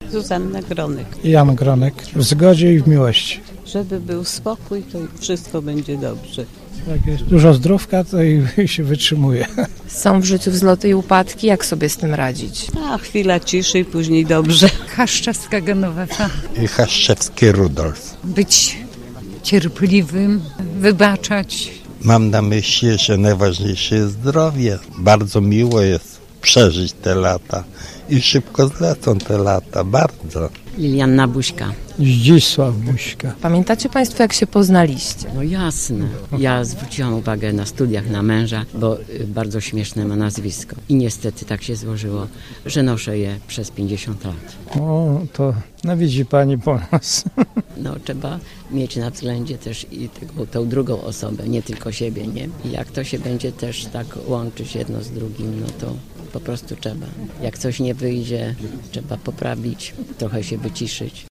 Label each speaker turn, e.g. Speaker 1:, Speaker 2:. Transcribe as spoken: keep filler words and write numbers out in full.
Speaker 1: Zuzanna Gronek.
Speaker 2: Jan Gronek. W zgodzie i w miłości.
Speaker 1: Żeby był spokój, to wszystko będzie dobrze.
Speaker 2: Jak jest dużo zdrówka, to i się wytrzymuje.
Speaker 3: Są w życiu wzloty i upadki, jak sobie z tym radzić?
Speaker 1: A chwila ciszy i później dobrze.
Speaker 4: Haszczewska Genowefa.
Speaker 5: I Haszczewski Rudolf.
Speaker 4: Być cierpliwym, wybaczać.
Speaker 5: Mam na myśli, że najważniejsze jest zdrowie. Bardzo miło jest przeżyć te lata i szybko zlecą te lata, bardzo.
Speaker 6: Lilianna Buźka.
Speaker 2: Zdzisław Buźka.
Speaker 3: Pamiętacie Państwo, jak się poznaliście?
Speaker 6: No jasne. Ja zwróciłam uwagę na studiach na męża, bo y, bardzo śmieszne ma nazwisko. I niestety tak się złożyło, że noszę je przez pięćdziesiąt lat.
Speaker 2: O, to no widzi pani po nas.
Speaker 6: No trzeba mieć na względzie też i tego, tą drugą osobę, nie tylko siebie, nie? I jak to się będzie też tak łączyć jedno z drugim, no to po prostu trzeba. Jak coś nie wyjdzie, trzeba poprawić, trochę się wyciszyć.